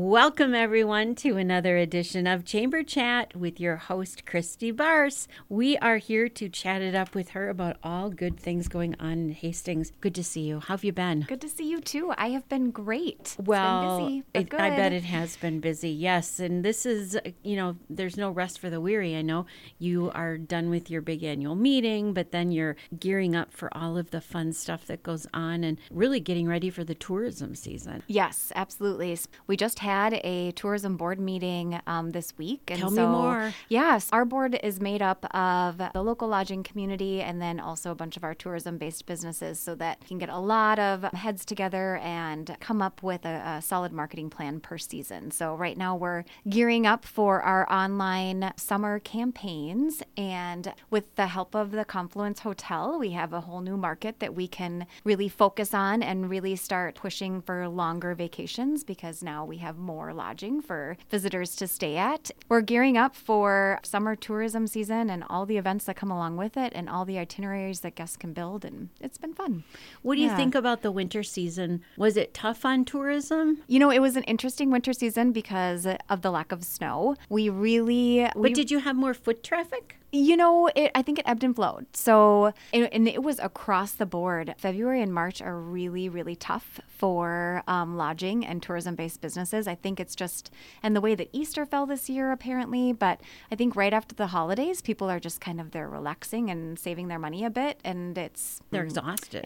Welcome, everyone, to another edition of Chamber Chat with your host, Christy Barse. We are here to chat it up with her about all good things going on in Hastings. Good to see you. How have you been? Good to see you, too. I have been great. It's well, been busy, but good. I bet it has been busy, yes. And this is, there's no rest for the weary. I know you are done with your big annual meeting, but then you're gearing up for all of the fun stuff that goes on and really getting ready for the tourism season. Yes, absolutely. We just had a tourism board meeting this week. And Tell me more. Yes, our board is made up of the local lodging community and then also a bunch of our tourism-based businesses so that we can get a lot of heads together and come up with a solid marketing plan per season. So right now we're gearing up for our online summer campaigns, and with the help of the Confluence Hotel, we have a whole new market that we can really focus on and really start pushing for longer vacations because now we have more lodging for visitors to stay at. We're gearing up for summer tourism season and all the events that come along with it and all the itineraries that guests can build, and it's been fun. What do you think about the winter season? Was it tough on tourism? You know, it was an interesting winter season because of the lack of snow. But did you have more foot traffic? You know, I think it ebbed and flowed. So, and it was across the board. February and March are really, really tough for lodging and tourism-based businesses. I think it's just, and the way that Easter fell this year, apparently. But I think right after the holidays, people are just kind of, they're relaxing and saving their money a bit. And they're exhausted.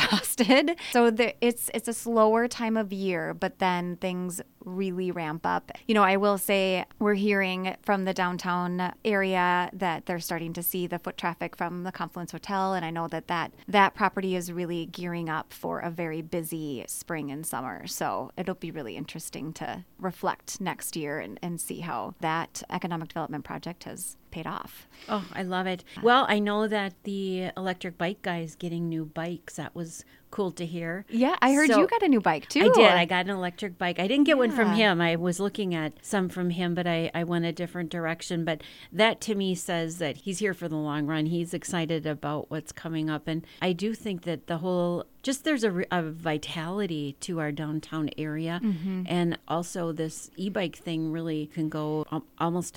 So it's a slower time of year, but then things really ramp up. You know, I will say we're hearing from the downtown area that they're starting to see the foot traffic from the Confluence Hotel. And I know that property is really gearing up for a very busy spring and summer. So it'll be really interesting to reflect next year and see how that economic development project has paid off. Oh, I love it. Well, I know that the electric bike guy is getting new bikes. That was cool to hear. Yeah, I heard you got a new bike too. I did. I got an electric bike. I didn't get one from him. I was looking at some from him, but I went a different direction. But that to me says that he's here for the long run. He's excited about what's coming up. And I do think that there's a vitality to our downtown area. Mm-hmm. And also this e-bike thing really can go almost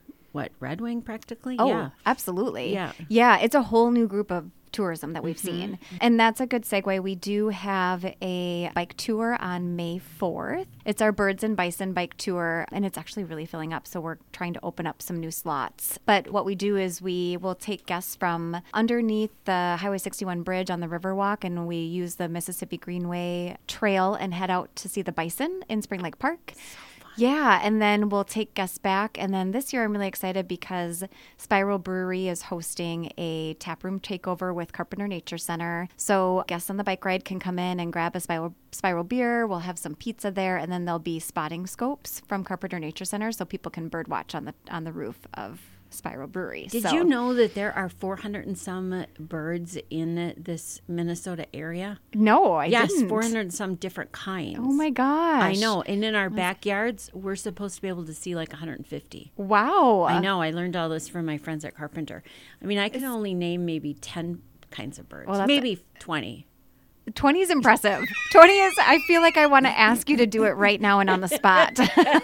Red Wing practically? Oh, yeah. Absolutely. Yeah. Yeah, it's a whole new group of tourism that we've seen. And that's a good segue. We do have a bike tour on May 4th. It's our Birds and Bison bike tour, and it's actually really filling up. So we're trying to open up some new slots. But what we do is we will take guests from underneath the Highway 61 bridge on the Riverwalk, and we use the Mississippi Greenway Trail and head out to see the bison in Spring Lake Park. Yeah, and then we'll take guests back. And then this year I'm really excited because Spiral Brewery is hosting a taproom takeover with Carpenter Nature Center. So guests on the bike ride can come in and grab a Spiral beer. We'll have some pizza there, and then there'll be spotting scopes from Carpenter Nature Center so people can bird watch on the roof of Spiral Brewery. Did you know that there are 400 and some birds in this Minnesota area? No, I didn't. Yes, 400 and some different kinds. Oh my gosh. I know. And in our backyards, we're supposed to be able to see like 150. Wow. I know. I learned all this from my friends at Carpenter. I mean, I can only name maybe 10 kinds of birds. Well, maybe 20. 20 is impressive. 20 is, I feel like I want to ask you to do it right now and on the spot.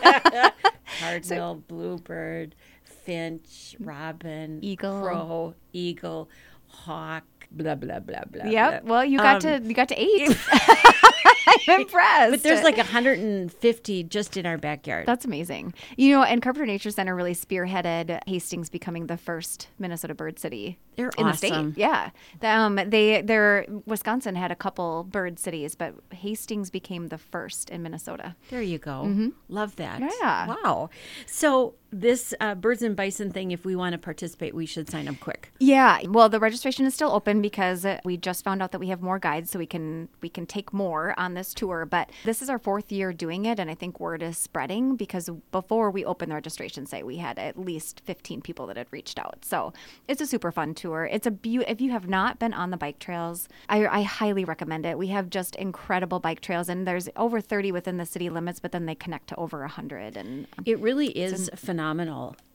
Cardinal, bluebird, finch, robin, crow, eagle, hawk, blah, blah, blah, blah. Yep. Blah. Well, you got to 8. I'm impressed. But there's like 150 just in our backyard. That's amazing. You know, and Carpenter Nature Center really spearheaded Hastings becoming the first Minnesota bird city in the state. Yeah. Wisconsin had a couple bird cities, but Hastings became the first in Minnesota. There you go. Mm-hmm. Love that. Yeah. Wow. So this Birds and Bison thing, if we want to participate, we should sign up quick. Yeah. Well, the registration is still open because we just found out that we have more guides, so we can take more on this tour. But this is our 4th year doing it, and I think word is spreading because before we opened the registration site, we had at least 15 people that had reached out. So it's a super fun tour. It's if you have not been on the bike trails, I highly recommend it. We have just incredible bike trails, and there's over 30 within the city limits, but then they connect to over 100. And it really is phenomenal.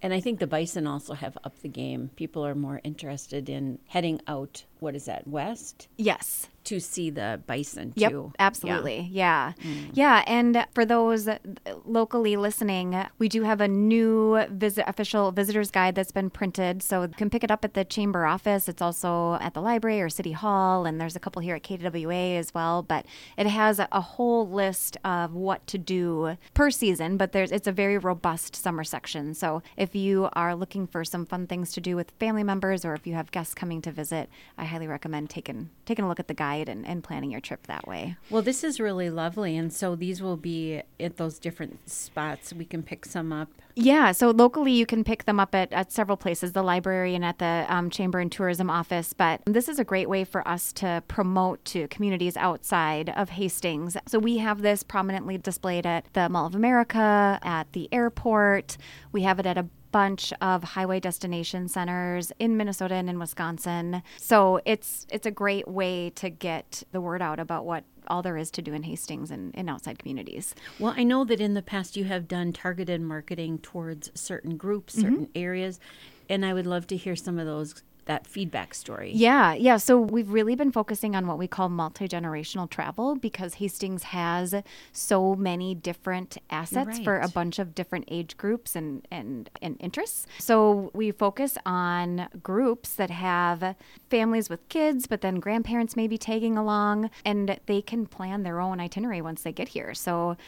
And I think the bison also have upped the game. People are more interested in heading out, what is that, west? Yes. To see the bison, Yep, too. absolutely. Yeah. Yeah. And for those locally listening, we do have a new official visitor's guide that's been printed. So you can pick it up at the chamber office. It's also at the library or city hall. And there's a couple here at KWA as well. But it has a whole list of what to do per season. But it's a very robust summer section. So if you are looking for some fun things to do with family members, or if you have guests coming to visit, I highly recommend taking a look at the guide and planning your trip that way. Well, this is really lovely. And so these will be at those different spots. We can pick some up. Yeah, so locally you can pick them up at several places, the library and at the Chamber and Tourism office. But this is a great way for us to promote to communities outside of Hastings. So we have this prominently displayed at the Mall of America, at the airport. We have it at a bunch of highway destination centers in Minnesota and in Wisconsin. So it's a great way to get the word out about what all there is to do in Hastings and in outside communities. Well, I know that in the past you have done targeted marketing towards certain groups, certain areas, and I would love to hear some of that feedback story. Yeah. So we've really been focusing on what we call multi-generational travel because Hastings has so many different assets for a bunch of different age groups and interests. So we focus on groups that have families with kids, but then grandparents may be tagging along, and they can plan their own itinerary once they get here. So,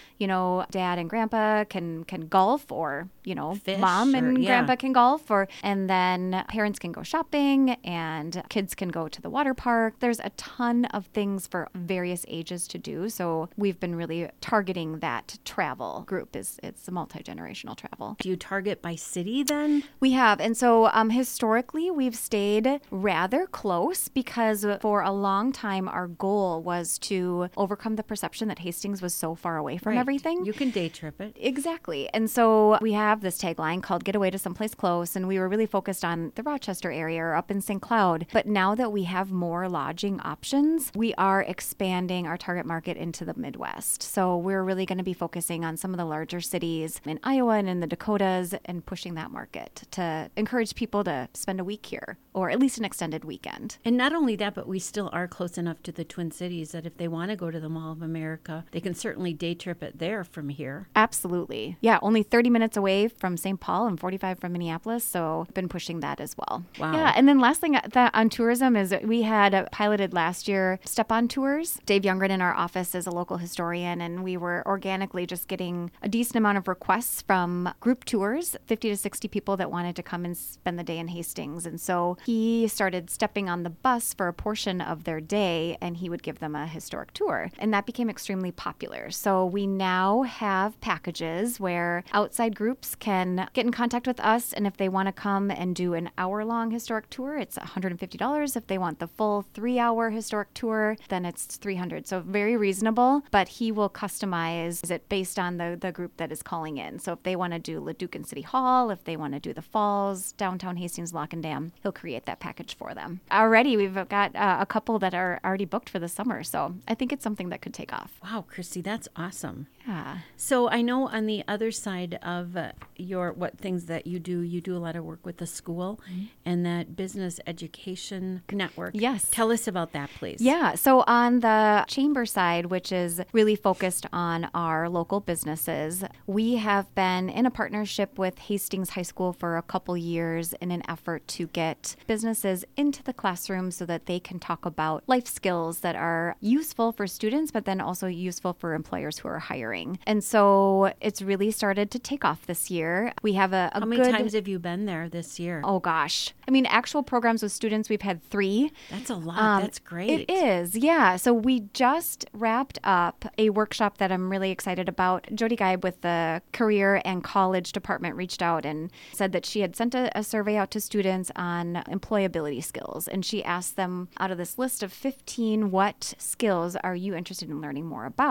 dad and grandpa can golf, or, Fish, mom and grandpa can golf, and then parents can go shopping, and kids can go to the water park. There's a ton of things for various ages to do. So we've been really targeting that travel group. It's a multi-generational travel. Do you target by city then? We have. And so historically, we've stayed rather close because for a long time, our goal was to overcome the perception that Hastings was so far away from everything. You can day trip it. Exactly. And so we have this tagline called Get Away to Someplace Close. And we were really focused on the Rochester area or up in St. Cloud. But now that we have more lodging options, we are expanding our target market into the Midwest. So we're really going to be focusing on some of the larger cities in Iowa and in the Dakotas and pushing that market to encourage people to spend a week here, or at least an extended weekend. And not only that, but we still are close enough to the Twin Cities that if they want to go to the Mall of America, they can certainly day trip it there from here. Absolutely. Yeah, only 30 minutes away from St. Paul and 45 from Minneapolis. So I've been pushing that as well. Wow. Yeah, and then last thing that on tourism is we had piloted last year step-on tours. Dave Youngren in our office is a local historian, and we were organically just getting a decent amount of requests from group tours, 50 to 60 people that wanted to come and spend the day in Hastings. And so he started stepping on the bus for a portion of their day, and he would give them a historic tour. And that became extremely popular. So we now have packages where outside groups can get in contact with us, and if they want to come and do an hour-long historic tour, it's $150. If they want the full 3-hour historic tour, then it's $300. So very reasonable, but he will customize it based on the group that is calling in. So if they want to do Leduc City Hall, if they want to do the Falls, downtown Hastings, Lock and Dam, he'll create that package for them. Already, we've got a couple that are already booked for the summer. So I think it's something that could take off. Wow, Christy, that's awesome. Yeah. So I know on the other side of what things that you do a lot of work with the school and that business education network. Yes. Tell us about that, please. Yeah. So on the chamber side, which is really focused on our local businesses, we have been in a partnership with Hastings High School for a couple years in an effort to get businesses into the classroom so that they can talk about life skills that are useful for students, but then also useful for employers who are hiring. And so it's really started to take off this year. We have a How many times have you been there this year? Oh, gosh. I mean, actual programs with students, we've had 3. That's a lot. That's great. It is, yeah. So we just wrapped up a workshop that I'm really excited about. Jody Geib with the Career and College Department reached out and said that she had sent a survey out to students on employability skills. And she asked them, out of this list of 15, what skills are you interested in learning more about?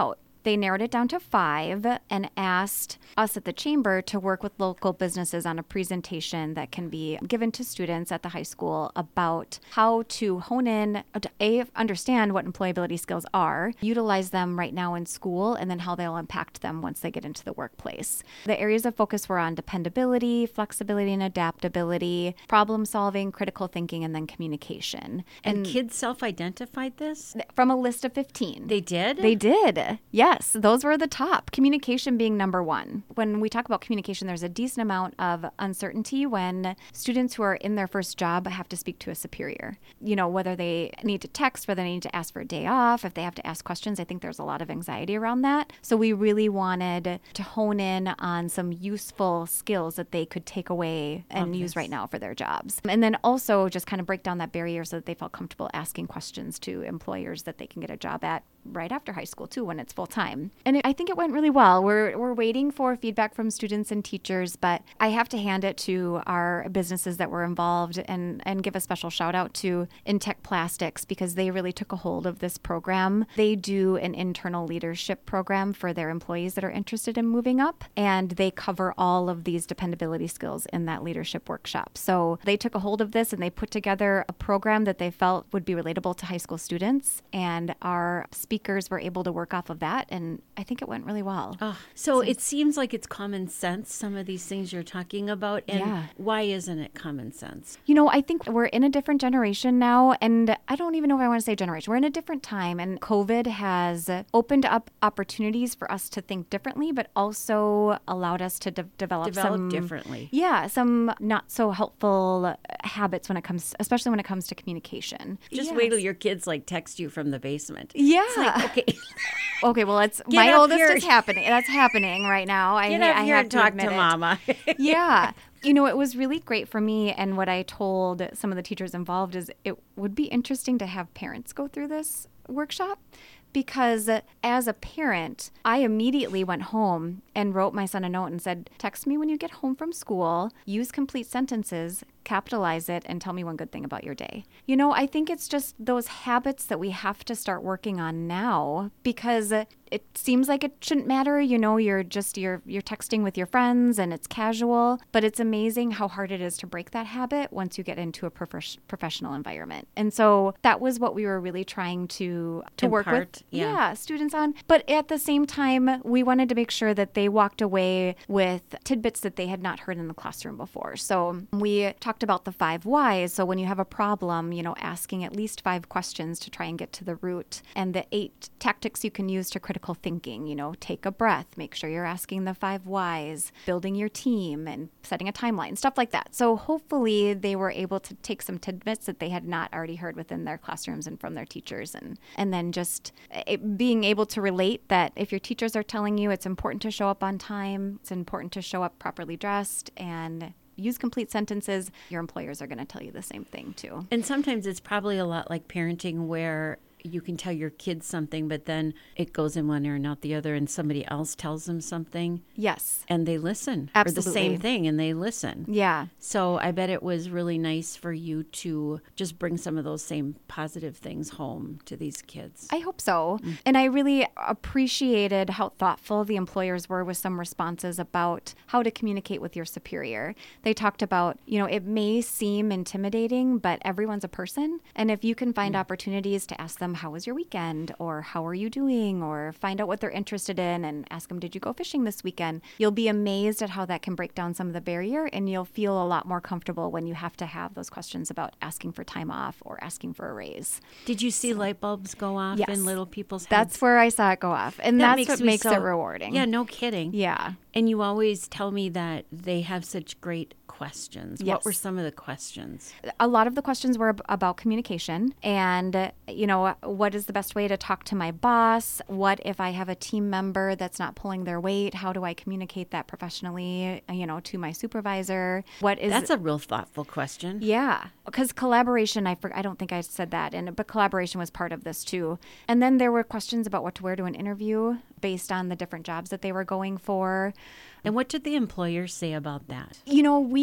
they narrowed it down to 5 and asked us at the chamber to work with local businesses on a presentation that can be given to students at the high school about how to hone in, understand what employability skills are, utilize them right now in school, and then how they'll impact them once they get into the workplace. The areas of focus were on dependability, flexibility and adaptability, problem solving, critical thinking, and then communication. And kids self-identified this? From a list of 15. They did? They did. Yes, those were the top. Communication being number 1. When we talk about communication, there's a decent amount of uncertainty when students who are in their first job have to speak to a superior. You know, whether they need to text, whether they need to ask for a day off, if they have to ask questions. I think there's a lot of anxiety around that. So we really wanted to hone in on some useful skills that they could take away and use right now for their jobs. And then also just kind of break down that barrier so that they felt comfortable asking questions to employers that they can get a job at right after high school too, when it's full time. And I think it went really well. We're waiting for feedback from students and teachers, but I have to hand it to our businesses that were involved and give a special shout out to Intech Plastics, because they really took a hold of this program. They do an internal leadership program for their employees that are interested in moving up, and they cover all of these dependability skills in that leadership workshop. So they took a hold of this and they put together a program that they felt would be relatable to high school students, and our speakers were able to work off of that, and I think it went really well. So it seems like it's common sense, some of these things you're talking about, and why isn't it common sense? You know, I think we're in a different generation now, and I don't even know if I want to say generation. We're in a different time, and COVID has opened up opportunities for us to think differently, but also allowed us to develop some differently. Yeah, some not so helpful habits especially when it comes to communication. Just wait till your kids like text you from the basement. Yeah. It's like, okay. Okay, well, my oldest is happening. That's happening right now. Get up here and talk to Mama. Yeah. You know, it was really great for me, and what I told some of the teachers involved is it would be interesting to have parents go through this workshop, because as a parent, I immediately went home and wrote my son a note and said, text me when you get home from school, use complete sentences, capitalize it, and tell me one good thing about your day. You know, I think it's just those habits that we have to start working on now, because it seems like it shouldn't matter. You know, you're texting with your friends and it's casual, but it's amazing how hard it is to break that habit once you get into a professional environment. And so that was what we were really trying to work with students on. But at the same time, we wanted to make sure that they walked away with tidbits that they had not heard in the classroom before. So we talked about the 5 whys. So when you have a problem, you know, asking at least 5 questions to try and get to the root, and the 8 tactics you can use to critical thinking, you know, take a breath, make sure you're asking the 5 whys, building your team and setting a timeline, stuff like that. So hopefully they were able to take some tidbits that they had not already heard within their classrooms and from their teachers, and then just being able to relate that if your teachers are telling you it's important to show up on time, it's important to show up properly dressed, and use complete sentences, your employers are going to tell you the same thing too. And sometimes it's probably a lot like parenting, where you can tell your kids something, but then it goes in one ear and out the other, and somebody else tells them something. Yes. And they listen. Absolutely. Or the same thing, and they listen. Yeah. So I bet it was really nice for you to just bring some of those same positive things home to these kids. I hope so. And I really appreciated how thoughtful the employers were with some responses about how to communicate with your superior. They talked about, you know, it may seem intimidating, but everyone's a person. And if you can find opportunities to ask them, how was your weekend? Or how are you doing? Or find out what they're interested in and ask them, did you go fishing this weekend? You'll be amazed at how that can break down some of the barrier, and you'll feel a lot more comfortable when you have to have those questions about asking for time off or asking for a raise. Did you see light bulbs go off in little people's heads? That's where I saw it go off. And that's what makes it rewarding. Yeah, no kidding. Yeah. And you always tell me that they have such great questions. Yes. What were some of the questions? A lot of the questions were about communication and, you know, what is the best way to talk to my boss? What if I have a team member that's not pulling their weight? How do I communicate that professionally, you know, to my supervisor? That's a real thoughtful question. Yeah, because collaboration, I don't think I said that, but collaboration was part of this too. And then there were questions about what to wear to an interview based on the different jobs that they were going for. And what did the employers say about that? You know, we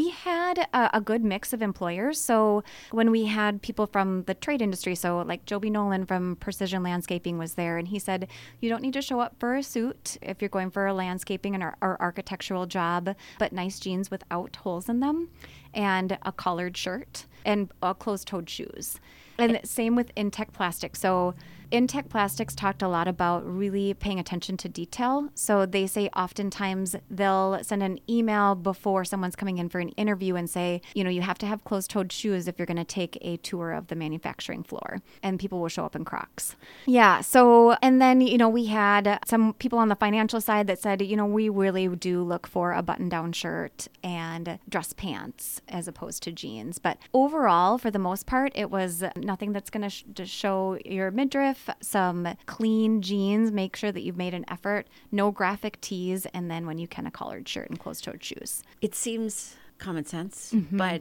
We had a good mix of employers. So when we had people from the trade industry, so like Joby Nolan from Precision Landscaping was there, and he said, you don't need to show up for a suit if you're going for a landscaping or architectural job, but nice jeans without holes in them and a collared shirt and closed-toed shoes. And same with Intech Plastics. So Intech Plastics talked a lot about really paying attention to detail. So they say oftentimes they'll send an email before someone's coming in for an interview and say, you have to have closed-toed shoes if you're going to take a tour of the manufacturing floor. And people will show up in Crocs. Yeah. So, and then, we had some people on the financial side that said, we really do look for a button-down shirt and dress pants as opposed to jeans. But overall, for the most part, it was nothing that's going to show your midriff, some clean jeans, make sure that you've made an effort, no graphic tees, and then when you can, a collared shirt and closed-toed shoes. It seems common sense, but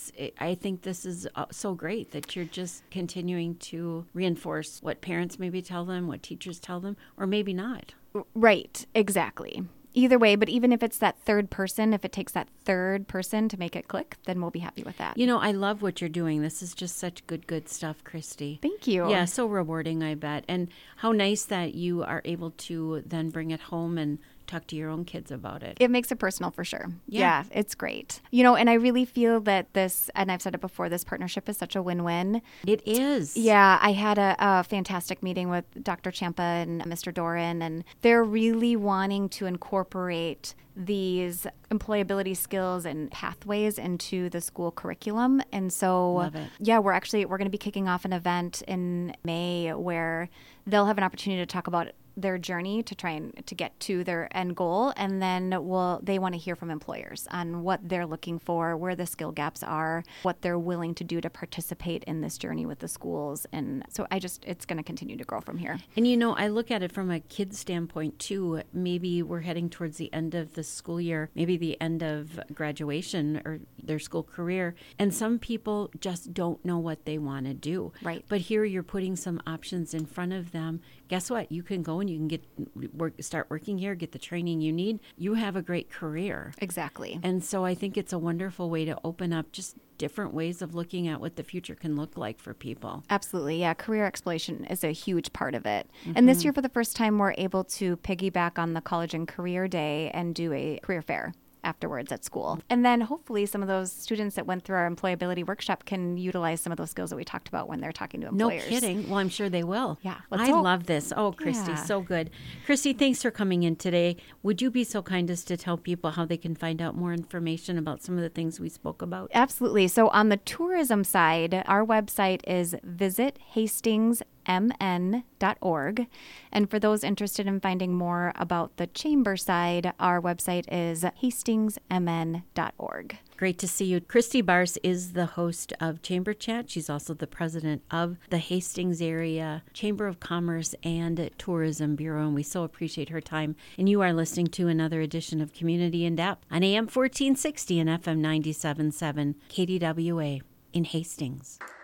I think this is so great that you're just continuing to reinforce what parents maybe tell them, what teachers tell them, or maybe not. Right, exactly. Either way, but even if it's that third person, if it takes that third person to make it click, then we'll be happy with that. I love what you're doing. This is just such good stuff, Christy. Thank you. Yeah, so rewarding, I bet. And how nice that you are able to then bring it home and talk to your own kids about it. It makes it personal for sure. Yeah, it's great. And I really feel that this, and I've said it before, this partnership is such a win-win. It is. Yeah, I had a fantastic meeting with Dr. Champa and Mr. Doran, and they're really wanting to incorporate these employability skills and pathways into the school curriculum. And so, Love it. Yeah, we're going to be kicking off an event in May where they'll have an opportunity to talk about their journey to try and to get to their end goal, and then they want to hear from employers on what they're looking for, where the skill gaps are, what they're willing to do to participate in this journey with the schools. And so it's going to continue to grow from here. And I look at it from a kid's standpoint too. Maybe we're heading towards the end of the school year, maybe the end of graduation or their school career, and some people just don't know what they want to do. Right. But here you're putting some options in front of them. Guess what? You can go and you can start working here, get the training you need. You have a great career. Exactly. And so I think it's a wonderful way to open up just different ways of looking at what the future can look like for people. Absolutely. Yeah. Career exploration is a huge part of it. And this year, for the first time, we're able to piggyback on the College and Career Day and do a career fair afterwards at school. And then hopefully some of those students that went through our employability workshop can utilize some of those skills that we talked about when they're talking to employers. No kidding. Well, I'm sure they will. Yeah. I love this. Oh, Christy, so good. Christy, thanks for coming in today. Would you be so kind as to tell people how they can find out more information about some of the things we spoke about? Absolutely. So on the tourism side, our website is visithastings.mn.org. And for those interested in finding more about the chamber side, our website is hastingsmn.org. Great to see you. Christy Bars is the host of Chamber Chat. She's also the president of the Hastings Area Chamber of Commerce and Tourism Bureau, and we so appreciate her time. And you are listening to another edition of Community in Depth on AM 1460 and FM 97.7 KDWA in Hastings.